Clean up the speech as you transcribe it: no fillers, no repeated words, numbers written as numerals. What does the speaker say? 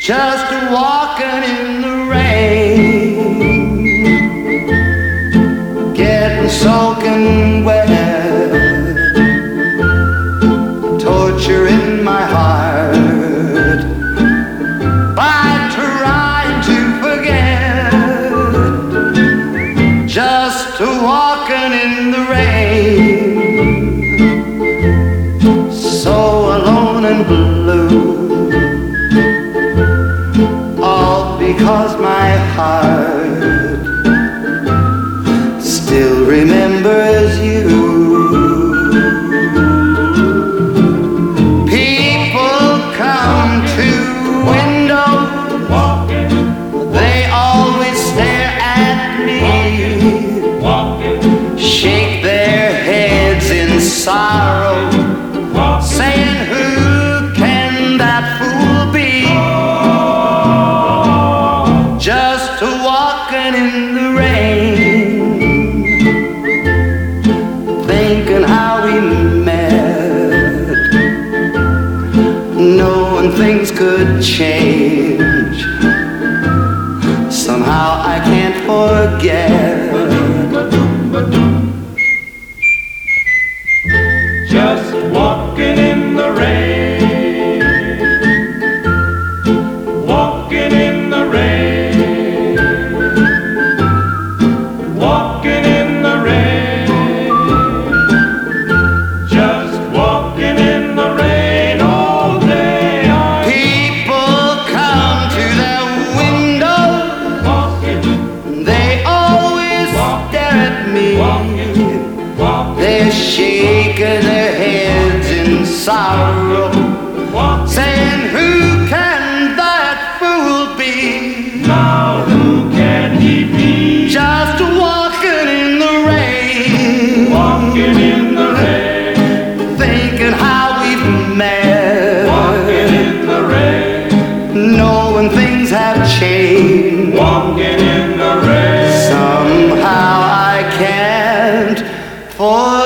just walking in the rain, getting soaking wet, torture in my heart by trying to forget, just walking in the rain, so alone and blue. Because my heart still remembers you. People come to window, they always stare at me, shake their heads in sorrow, saying, who can that fool be? Just walking in the rain, thinking how we met, knowing things could change. Somehow I can't forget. Just walking in the rain, walking in the rain. Walking in the rain, just walking in the rain all day. People come to their window, they always stare at me, they're shaking their heads in sorrow, saying, who can that fool be? Now who can he be? Just walking in the rain, Walking in the rain, thinking how we've met, walking in the rain, knowing things have changed. walking in the rain. Somehow I can't forget.